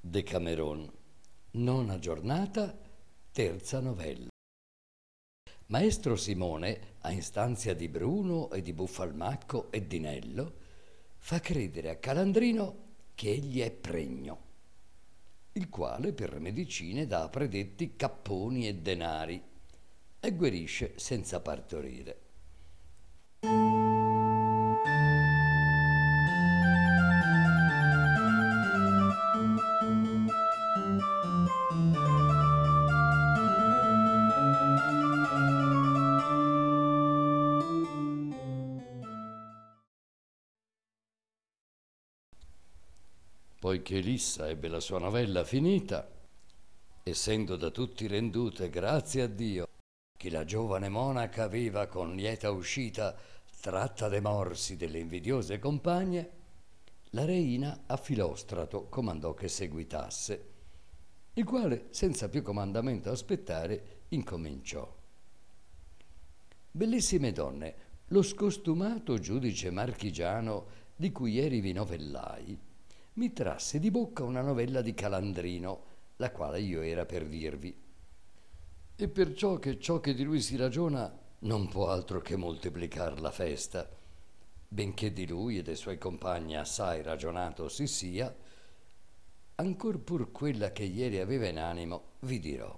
Decameron, nona giornata, terza novella. Maestro Simone, a istanzia di Bruno e di Buffalmacco e di Nello, fa credere a Calandrino che egli è pregno, il quale per medicine dà a predetti capponi e denari e guarisce senza partorire. Poiché Lissa ebbe la sua novella finita, essendo da tutti rendute grazie a Dio che la giovane monaca aveva con lieta uscita tratta de morsi delle invidiose compagne, la reina a Filostrato comandò che seguitasse, il quale senza più comandamento aspettare incominciò. Bellissime donne, lo scostumato giudice marchigiano di cui eri vi novellai mi trasse di bocca una novella di Calandrino, la quale io era per dirvi. E perciò che ciò che di lui si ragiona non può altro che moltiplicar la festa, benché di lui e dei suoi compagni assai ragionato si sia, ancor pur quella che ieri aveva in animo vi dirò.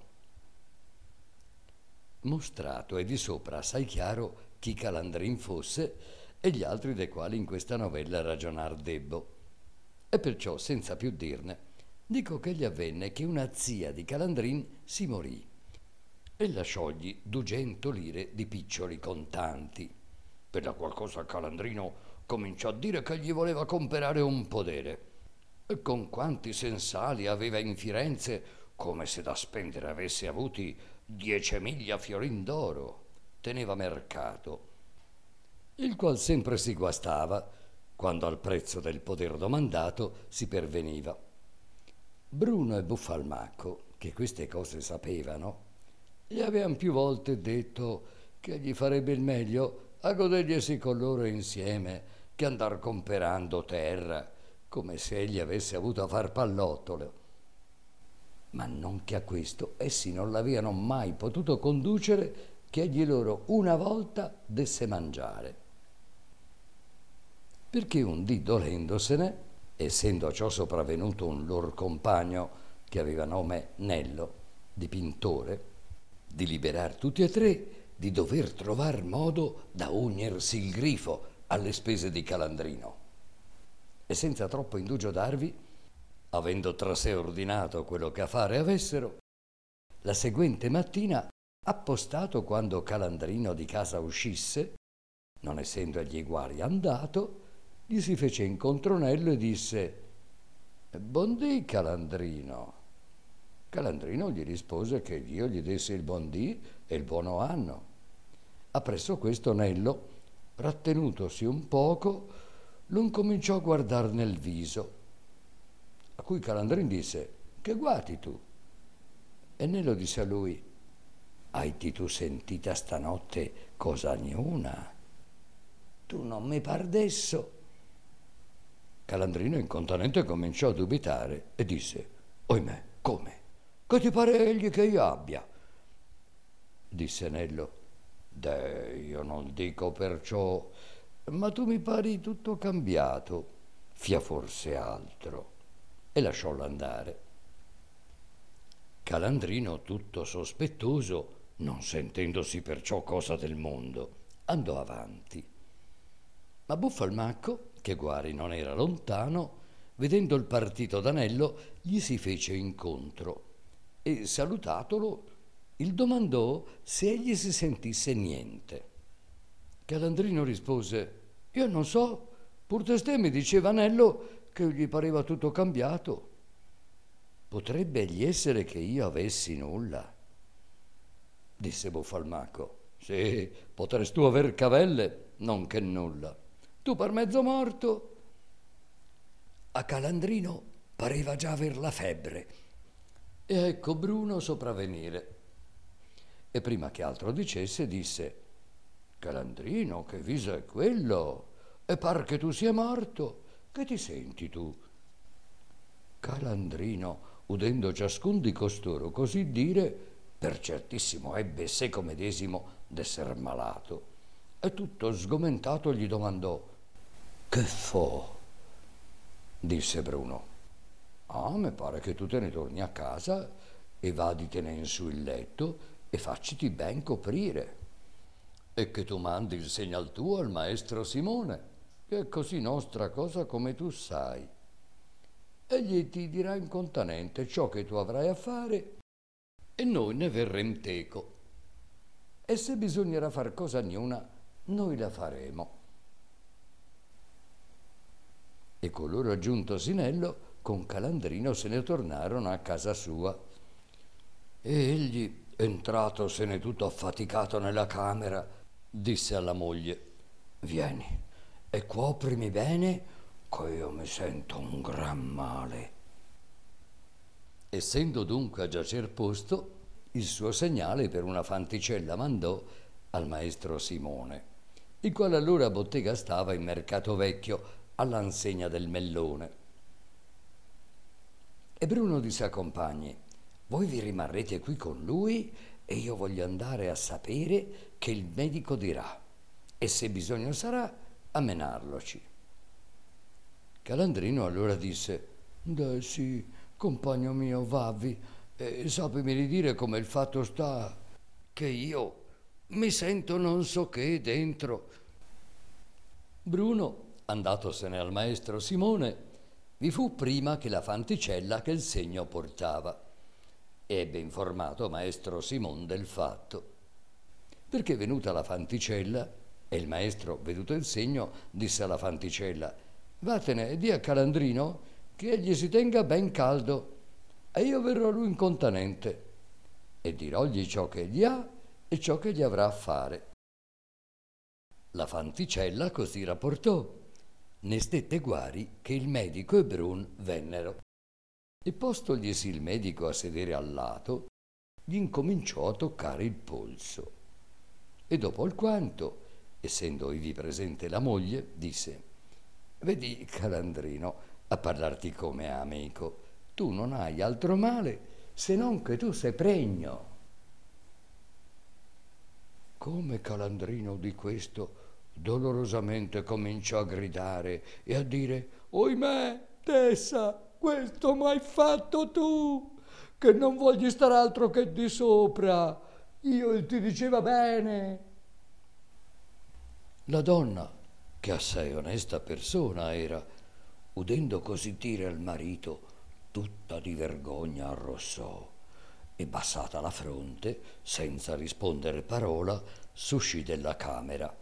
Mostrato è di sopra assai chiaro chi Calandrin fosse e gli altri dei quali in questa novella ragionar debbo. E perciò, senza più dirne, dico che gli avvenne che una zia di Calandrin si morì e lasciogli 200 lire di piccioli contanti, per la qual cosa Calandrino cominciò a dire che gli voleva comperare un podere, e con quanti sensali aveva in Firenze, come se da spendere avesse avuti 10.000 fiorin d'oro, teneva mercato, il qual sempre si guastava quando al prezzo del poder domandato si perveniva. Bruno e Buffalmacco, che queste cose sapevano, gli avevan più volte detto che gli farebbe il meglio a goderglisi con loro insieme che andar comperando terra, come se egli avesse avuto a far pallottole. Ma non che a questo essi non l'avevano mai potuto conducere che egli loro una volta desse mangiare. Perché un dì dolendosene, essendo a ciò sopravvenuto un lor compagno che aveva nome Nello, dipintore, di liberar tutti e tre di dover trovar modo da ungersi il grifo alle spese di Calandrino. E senza troppo indugio darvi, avendo tra sé ordinato quello che a fare avessero, la seguente mattina, appostato quando Calandrino di casa uscisse, non essendo agli eguali andato, gli si fece incontro Nello e disse: «Buon dì, Calandrino». Calandrino gli rispose che Dio gli desse il buon dì e il buono anno. Appresso questo Nello, rattenutosi un poco, lo incominciò a guardar nel viso, a cui Calandrin disse: «Che guati tu?» E Nello disse a lui: «Hai-ti tu sentita stanotte cosa niuna? Tu non mi par desso». Calandrino incontanente cominciò a dubitare e disse: «Oimè, come? Che ti pare egli che io abbia?» Disse Nello: «Deh, io non dico perciò, ma tu mi pari tutto cambiato, fia forse altro». E lasciollo andare. Calandrino, tutto sospettoso, non sentendosi perciò cosa del mondo, andò avanti. Ma Buffalmacco, che guari non era lontano, vedendo il partito d'Anello, gli si fece incontro e, salutatolo, il domandò se egli si sentisse niente. Calandrino rispose: «Io non so, pur testè mi diceva Anello che gli pareva tutto cambiato. Potrebbe egli essere che io avessi nulla?» Disse Buffalmacco: «Sì, potresti tu aver cavelle, non che nulla. Tu per mezzo morto». A Calandrino pareva già aver la febbre, e ecco Bruno sopravvenire. E prima che altro dicesse, disse: «Calandrino, che viso è quello? E par che tu sia morto. Che ti senti tu?» Calandrino, udendo ciascun di costoro così dire, per certissimo ebbe seco medesimo d'esser malato, e tutto sgomentato gli domandò: «Che fo?» Disse Bruno: «Ah, mi pare che tu te ne torni a casa e vaditene in su il letto e facciti ben coprire, e che tu mandi il segnal tuo al maestro Simone, che è così nostra cosa come tu sai. Egli ti dirà incontanente ciò che tu avrai a fare e noi ne verrem teco. E se bisognerà far cosa niuna, noi la faremo». E coloro aggiunto Sinello con Calandrino se ne tornarono a casa sua. E egli, entratosene tutto affaticato nella camera, disse alla moglie: «Vieni e coprimi bene, che io mi sento un gran male». Essendo dunque a giacer posto, il suo segnale per una fanticella mandò al maestro Simone, il quale allora a bottega stava in Mercato Vecchio, all'ansegna del Mellone. E Bruno disse ai compagni: «Voi vi rimarrete qui con lui e io voglio andare a sapere che il medico dirà, e se bisogno sarà a menarloci». Calandrino allora disse: «Deh sì, compagno mio, vavvi e sappimi ridire come il fatto sta, che io mi sento non so che dentro». Bruno, andatosene al maestro Simone, vi fu prima che la fanticella che il segno portava, e ebbe informato maestro Simon del fatto. Perché venuta la fanticella, e il maestro, veduto il segno, disse alla fanticella: «Vattene e di a Calandrino che egli si tenga ben caldo, e io verrò lui incontanente, e dirògli ciò che egli ha e ciò che gli avrà a fare». La fanticella così rapportò. Ne stette guari che il medico e Brun vennero. E postoglisi il medico a sedere al lato, gli incominciò a toccare il polso. E dopo alquanto, essendo ivi presente la moglie, disse: «Vedi, Calandrino, a parlarti come amico, tu non hai altro male se non che tu sei pregno». Come Calandrino di questo dolorosamente cominciò a gridare e a dire: «Oimè, Tessa, questo m'hai fatto tu, che non voglio star altro che di sopra. Io ti diceva bene». La donna, che assai onesta persona era, udendo così dire al marito, tutta di vergogna arrossò e, bassata la fronte, senza rispondere parola, s'uscì della camera.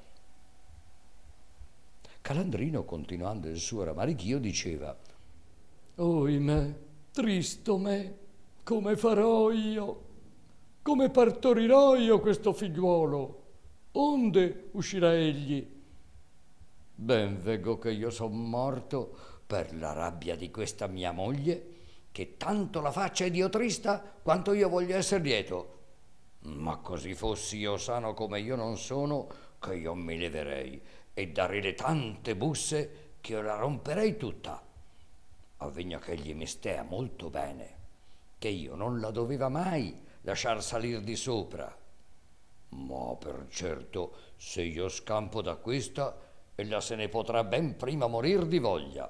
Calandrino, continuando il suo ramarichio, diceva: «Oimè, tristo me, come farò io? Come partorirò io questo figliuolo? Onde uscirà egli? Ben veggo che io son morto per la rabbia di questa mia moglie, che tanto la faccia ed io trista quanto io voglio esser lieto. Ma così fossi io sano come io non sono, che io mi leverei e darei tante busse che io la romperei tutta. Avvegna che egli mi stea molto bene, che io non la doveva mai lasciar salir di sopra. Ma per certo, se io scampo da questa, ella se ne potrà ben prima morir di voglia».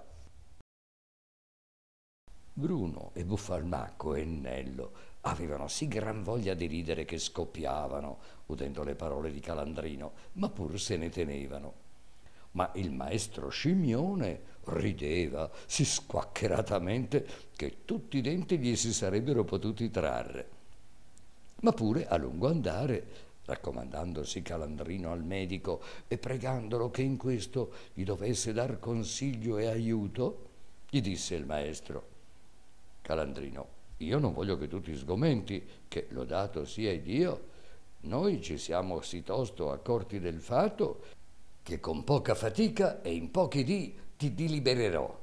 Bruno e Buffalmacco e Nello avevano sì gran voglia di ridere che scoppiavano, udendo le parole di Calandrino, ma pur se ne tenevano. Ma il maestro Scimmione rideva sì squaccheratamente che tutti i denti gli si sarebbero potuti trarre. Ma pure a lungo andare, raccomandandosi Calandrino al medico e pregandolo che in questo gli dovesse dar consiglio e aiuto, gli disse il maestro: «Calandrino, io non voglio che tu ti sgomenti, che lodato sia Dio, noi ci siamo sì tosto accorti del fatto che con poca fatica e in pochi dì ti dilibererò.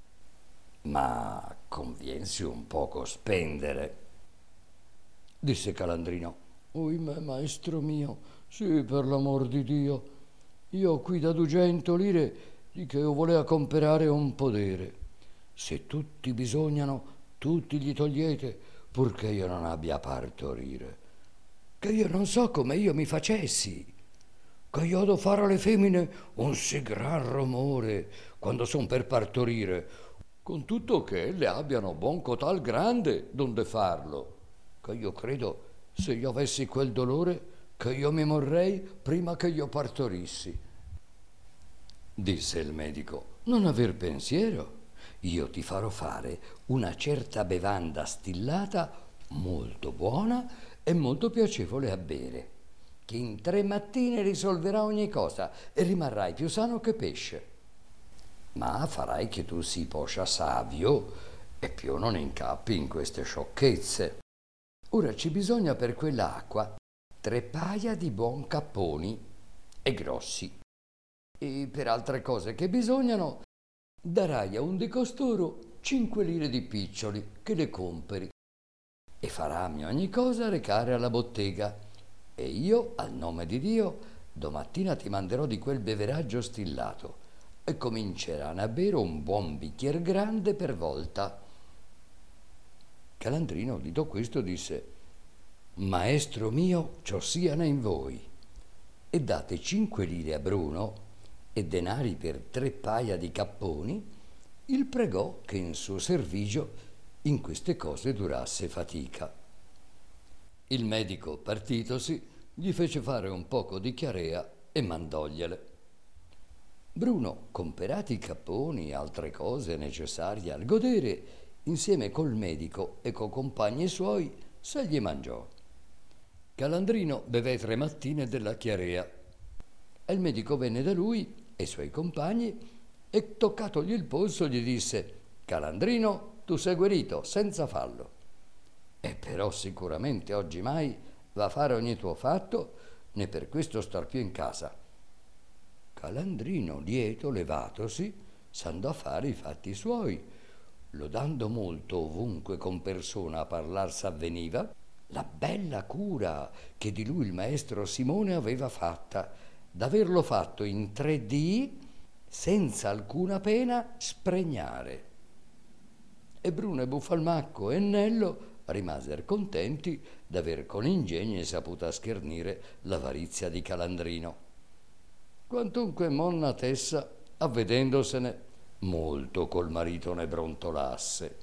Ma conviensi un poco spendere». Disse Calandrino: «Oimè, maestro mio, sì, per l'amor di Dio, io ho qui da 200 lire di che io volea comperare un podere, Se tutti bisognano, tutti gli togliete, purché io non abbia a partorire. Che io non so come io mi facessi, che io ho da fare alle femmine un sì gran rumore quando son per partorire, con tutto che le abbiano buon cotal grande donde farlo, che io credo, se io avessi quel dolore, che io mi morrei prima che io partorissi. Disse il medico, non aver pensiero, io ti farò fare una certa bevanda stillata molto buona e molto piacevole a bere, che in 3 mattine risolverà ogni cosa e rimarrai più sano che pesce. Ma farai che tu sii poscia savio e più non incappi in queste sciocchezze. Ora ci bisogna per quell'acqua 3 paia di buon capponi e grossi. E per altre cose che bisognano, darai a un di costoro 5 lire di piccioli che le comperi e farammi ogni cosa recare alla bottega e io, al nome di Dio, domattina ti manderò di quel beveraggio stillato e cominceranno a bere un buon bicchier grande per volta. Calandrino, udito questo, disse, maestro mio, ciò siano in voi, e date 5 lire a Bruno e denari per 3 paia di capponi, il pregò che in suo servigio in queste cose durasse fatica. Il medico, partitosi, gli fece fare un poco di chiarea e mandògliele. Bruno, comperati i capponi e altre cose necessarie al godere, insieme col medico e co compagni suoi, se gli mangiò. Calandrino bevé 3 mattine della chiarea e il medico venne da lui e i suoi compagni e toccatogli il polso gli disse, Calandrino, tu sei guarito senza fallo, e però sicuramente oggi mai va a fare ogni tuo fatto, né per questo star più in casa. Calandrino, lieto, levatosi, s'andò a fare i fatti suoi, lodando molto ovunque con persona a parlar s'avveniva la bella cura che di lui il maestro Simone aveva fatta, d'averlo fatto in 3 dì senza alcuna pena spregnare. E Bruno e Buffalmacco e Nello rimasero contenti d'aver con ingegno saputa schernire l'avarizia di Calandrino. Quantunque monna Tessa, avvedendosene, molto col marito ne brontolasse.